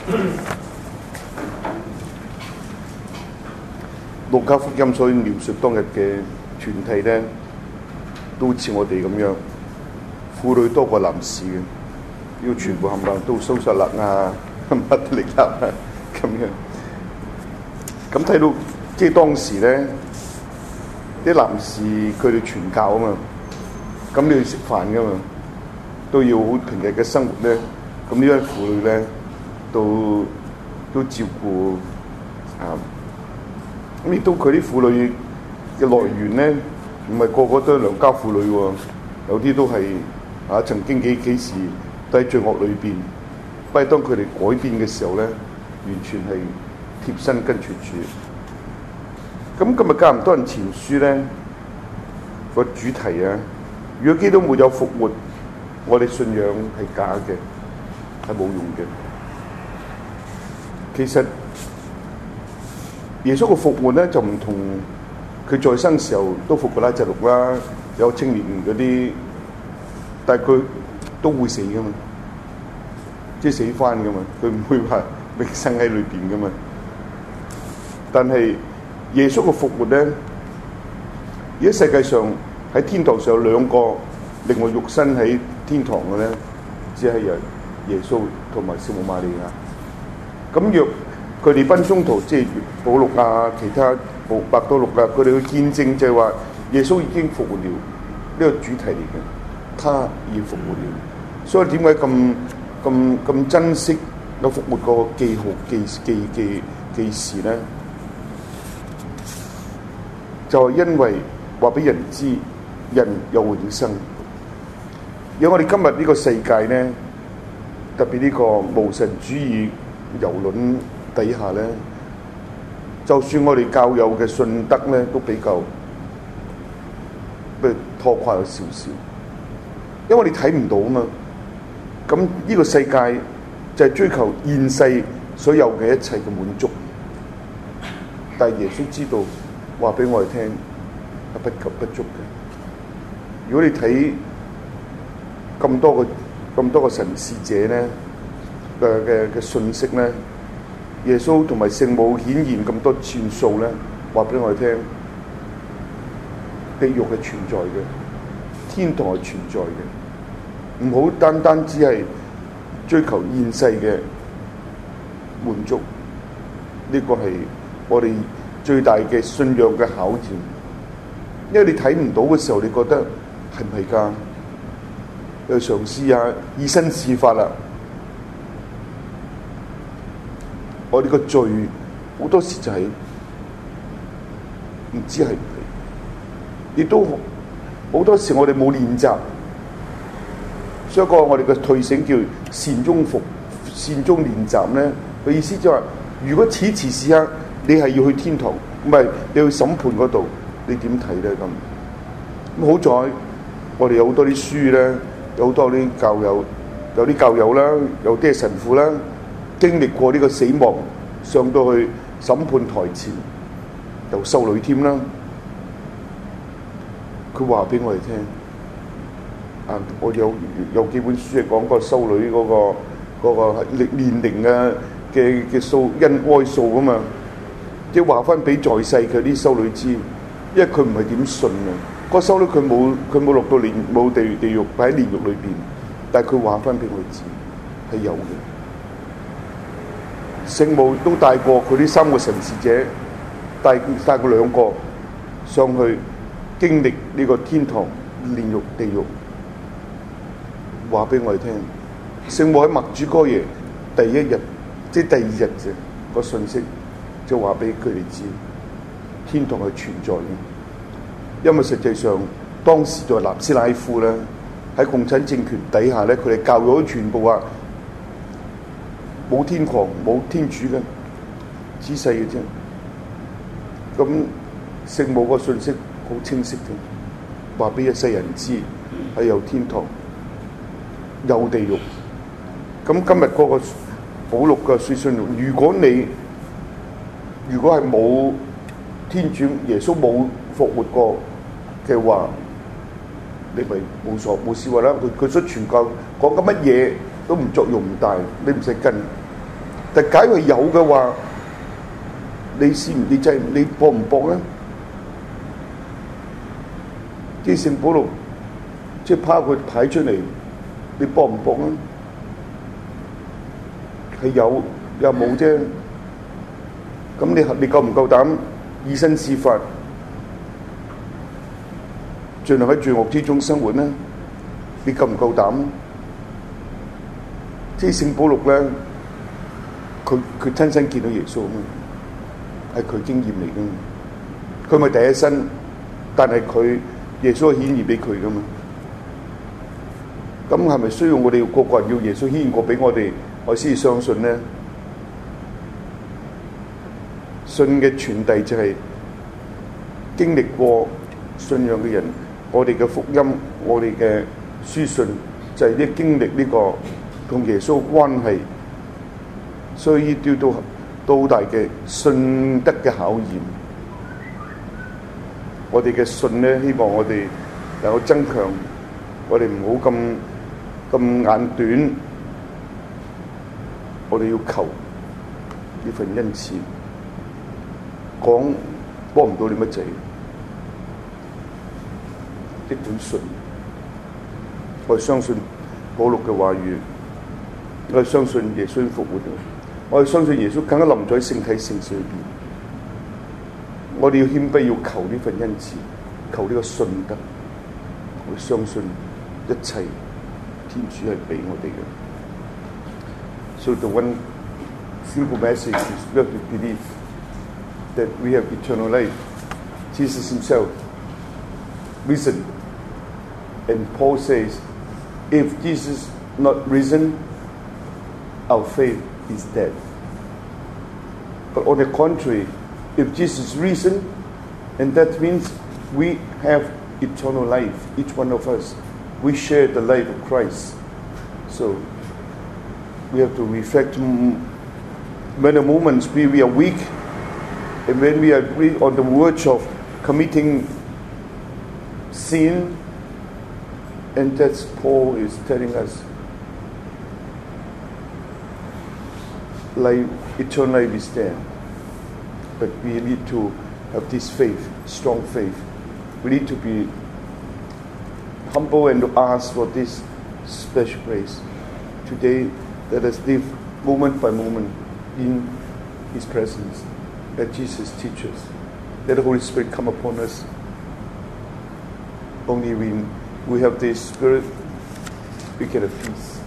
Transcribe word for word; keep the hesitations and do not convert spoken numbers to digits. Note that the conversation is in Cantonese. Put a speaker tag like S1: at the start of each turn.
S1: 路加福音所描述當日嘅團體咧，都好似我哋咁樣，婦女多過男士嘅，要全部冚唪唥都蘇撒勒啊、乜力克啊咁樣。咁睇到即係當時咧，啲男士佢哋傳教啊嘛，咁你要食飯噶嘛，都要好平日嘅生活咧。咁呢班婦女咧，都都照顧啊。咁亦都佢啲婦女嘅來源咧，唔係個個都係良家婦女喎，有啲都係啊曾經幾幾時都喺罪惡裏邊，不過當佢哋改變嘅時候咧，完全係貼身跟隨主。咁今日《哥林多人前書》咧個主題啊，如果基督沒有復活，我哋信仰係假嘅，係冇用嘅。其實耶穌嘅復活咧就唔同佢在生時候都復活拉撒路啦，有青年嗰啲，但係佢都會死噶嘛，即係死翻噶嘛，佢唔會話永生喺裏邊噶嘛。但係耶穌嘅復活咧，而家世界上喺天堂上有兩個另外肉身喺天堂嘅咧，只係有耶穌同埋聖母瑪利亞。咁若佢哋班宗徒，即係保祿啊，其他保伯多祿啊，佢哋去見證就係話耶穌已經復活了，呢、這個主題嚟嘅，他已復活了。所以點解咁咁咁珍惜有復活個記號記記記記事咧？就係、是、因為話俾人知，人有永生。而我哋今日呢個世界咧，特別呢個無神主義遊輪底下咧，就算我哋教友嘅信德咧，都比較被拖垮咗少少，因為我哋睇唔到啊嘛。咁呢個世界就係追求現世所有嘅一切嘅滿足，但係耶穌知道話俾我哋聽係不及不足嘅。如果你睇咁多個咁多個神使者咧嘅嘅嘅信息咧，耶穌同埋聖母顯現咁多次數咧，話俾我哋聽，地獄係存在嘅，天堂係存在嘅，唔好單單只係追求現世嘅滿足，呢個係我哋最大嘅信仰嘅考驗。因為你睇唔到嘅時候，你覺得係唔係㗎？去嘗試下以身試法啦。我哋個罪好多時就係唔知係唔係，亦都好多時我哋冇練習，所以個我哋嘅退省叫善終服善終練習咧。個意思就係、是，如果此時此刻你係要去天堂，唔係你去審判嗰度，你點睇咧？咁咁好在我哋有好多啲書咧，有好多啲教友，有啲教友啦，有啲係神父啦，經歷過呢個死亡，上到去審判台前，又修女添啦。佢話俾我哋聽，啊，我有有幾本書係講個修女嗰、嗰個嗰、嗰個年齡啊嘅嘅數恩哀數啊嘛，即係話翻俾在世佢啲修女知，因為佢唔係點信啊。個修女佢冇佢冇落到煉冇地地獄喺煉獄裏邊，但係佢話翻俾我知係有嘅。聖母都帶過佢呢三個神使者，帶帶過兩個上去經歷呢個天堂、煉獄、地獄，話俾我哋聽。聖母喺默主哥耶第一日，即係第二日啫，個信息就話俾佢哋知，天堂係存在嘅。因為實際上當時在南斯拉夫咧，喺共產政權底下咧，佢哋教育全部話冇天堂冇天主嘅，仔細嘅啫。咁聖母個信息好清晰嘅，話俾一世人知係有天堂有地獄。咁今日嗰個保祿嘅書信，如果你如果係冇天主耶穌冇復活過嘅話，你咪冇錯冇事話啦。佢佢所傳教講緊乜嘢都唔作用唔大，你唔使跟。 但假如有嘅話，你試唔你真係你搏唔搏咧？即係聖保祿即係拋佢牌出嚟，你搏唔搏咧？係有又冇啫。咁你你夠唔夠膽以身試法，盡量喺罪惡之中生活咧？你夠唔夠膽？即係聖保祿咧，佢佢親身見到耶穌啊嘛，係佢經驗嚟噶嘛。佢咪第一身，但係佢耶穌顯現俾佢噶嘛。咁係咪需要我哋個個人要耶穌顯現過俾我哋，我先至相信咧？信嘅傳遞就係經歷過信仰嘅人，我哋嘅福音，我哋嘅書信就係啲經歷呢個同耶穌關係，所以要到到好大嘅信德嘅考驗。我哋嘅信咧，希望我哋能夠增強，我哋唔好咁咁眼短，我哋要求呢份恩賜。講幫唔到你乜滯，一本信，我哋相信保祿嘅話語，我哋相信耶穌復活，我哋相信耶穌更加臨在聖體聖事裏邊。我哋要謙卑，要求呢份恩賜，求呢個信德。我哋相信一切天主係俾我哋嘅。So the one simple message is we have to believe that we have eternal life. Jesus himself risen. And Paul says, if Jesus not risen, our faith is dead. But on the contrary, if Jesus is risen, and that means we have eternal life, each one of us. We share the life of Christ. So we have to reflect when the moments we, we are weak, and when we are on the verge of committing sin, and that's Paul is telling us, life, eternal life is there. But we need to have this faith, strong faith. We need to be humble and to ask for this special grace. Today, let us live moment by moment in His presence. Let Jesus teach us. Let the Holy Spirit come upon us. Only when we have this Spirit, we get a peace.